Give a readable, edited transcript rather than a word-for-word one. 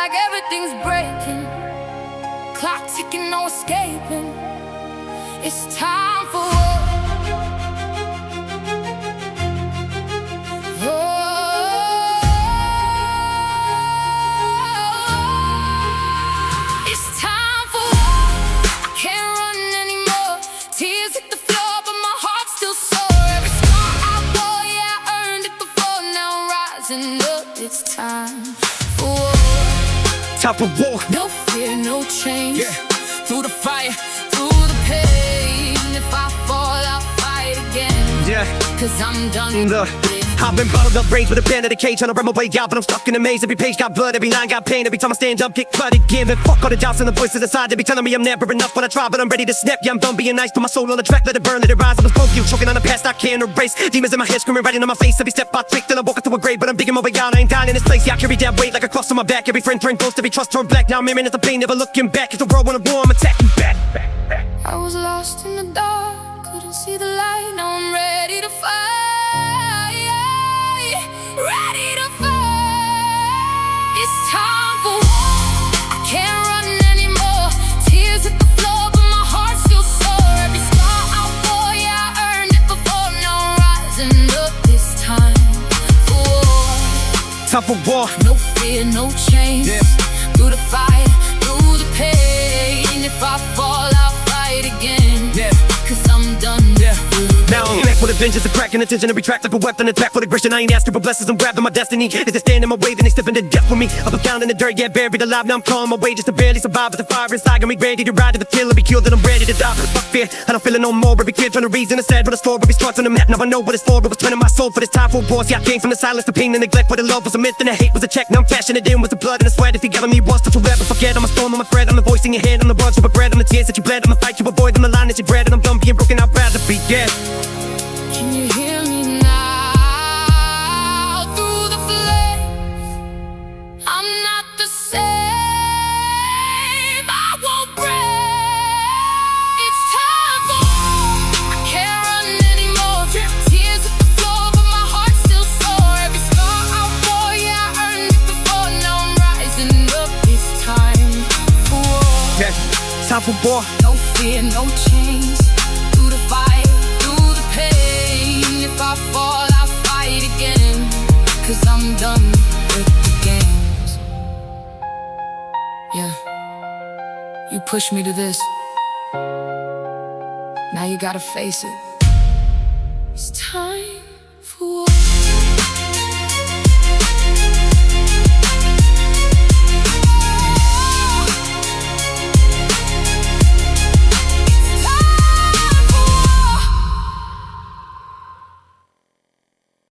like everything's breaking. Clock ticking, no escaping. It's time for war. It's time for war. I can't run anymore. Tears hit the floor, but my heart's still sore. Every scar I wore, yeah, I earned it before. Now I'm rising up. It's time for war. Time for war. No fear, no change. Yeah. Through the fire, through the pain. If I fall, I'll fight again. Yeah. Cause I'm done Look, with it. I've been bottled up, rage with a pen in the cage, trying to run my way out, but I'm stuck in a maze. Every page got blood, every line got pain. Every time I stand up, get cut again. And fuck all the doubts and the voices inside. They be telling me I'm never enough when I try, but I'm ready to snap. Yeah, I'm done being nice, put my soul on the track, let it burn, let it rise. I'm a smoke you, choking on the past I can't erase. Demons in my head screaming right into my face. Every step I take, till I walk into a grave, but I'm digging my way out. I ain't dying in this place. Yeah, I carry that weight like a cross on my back. Every friend turned ghost, every trust turned black. Now I'm aiming at the pain, never looking back. It's the world when I'm war, I'm attacking back. I was lost in the dark, couldn't see the light. Now I'm ready to fight. Ready to fight. It's time for war. I can't run anymore. Tears hit the floor, but my heart's still sore. Every scar I wore, yeah, I earned it before. Now I'm rising up. It's time for war. Time for war. No fear, no change. Yeah. Through the fire, through the pain. If I fall, I'll fight again. Yeah. Cause I'm done. Now I'm back with a vengeance, a crack and attention, and retract like a weapon, attack for aggression. I ain't asking for blessings, I'm grabbing my destiny. Is it stand in my way, then they step into death for me? I've been down in the dirt, yeah, buried alive. Now I'm clawing my way just to barely survive. But the fire inside got me ready to ride to the kill, and be killed, and I'm ready to die. Fuck fear, I don't feel it no more. Every kid trying to reason is sad, but it's for every starts on the map. Now I know what it's for, it was turning my soul for this time for war. See, I came from the silence, the pain, and neglect. Where the love was a myth, and the hate was a check. Now I'm cashing it in with the blood and the sweat. If you gather me once, don't you ever forget. I'm a storm, I'm a threat, I'm the voice in your head. I'm the words you regret, I'm the tears that you bled. I'm the fight you avoid, I'm the line that you dread. And I'm done being broken, I'd rather be dead. Can you hear me now? Through the flames, I'm not the same. I won't break. It's time for war. I can't run anymore. Tears hit the floor, but my heart's still sore. Every scar I wore, yeah, I earned it before. Now I'm rising up. It's time for war. Yeah. Time for war. No fear, no change. Through the fire, through the pain. If I fall, I'll fight again. Cause I'm done with the games. Yeah. You pushed me to this. Now you gotta face it.